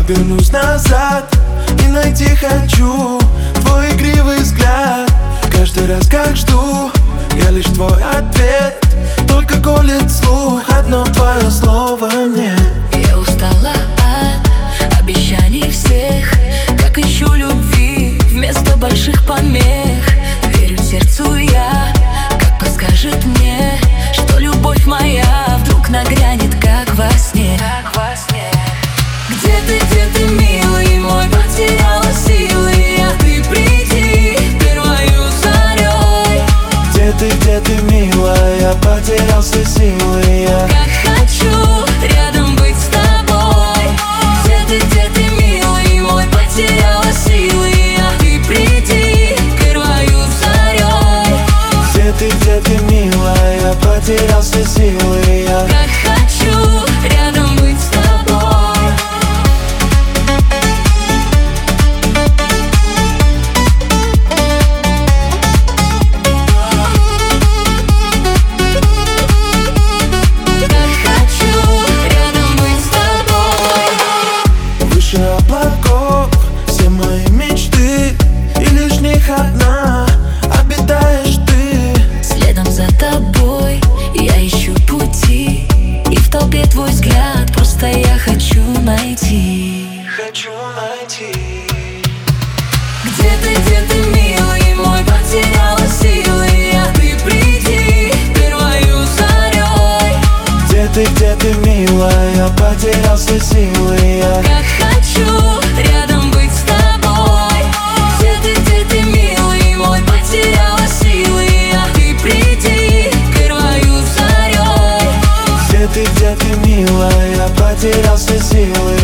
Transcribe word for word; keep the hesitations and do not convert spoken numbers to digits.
Вернусь назад и найти хочу твой игривый взгляд. Каждый раз как жду я лишь твой ответ. Только колет слух одно твое слово мне. Я устала от обещаний всех, как ищу любви вместо больших помех. Верю сердцу я, как подскажет мне, что любовь моя вдруг нагрянет, как во сне. Где ты, где ты, милый мой, потеряла силы я, ты приди первою зарей. Где ты, где ты, милая, я потерял все силы я. Как хочу рядом быть с тобой. Где ты, где ты, милый мой, потеряла силы я, ты приди первою зарей. Где ты, где ты, милая, я потерял все силы я. Как хочу рядом быть с тобой. Облаков, все мои мечты, и лишь в них одна обитаешь ты. Следом за тобой я ищу пути, и в толпе твой взгляд просто я хочу найти. Хочу найти. Где ты, где ты, милый мой, потеряла силы я, ты приди первою зарей. Где ты, где ты, милая, я потерял все силы я. Как хочу рядом быть с тобой. Где ты, где ты, милый мой, потеряла силы я, ты приди первою зарей. Где ты, где ты, милая, я потерял все силы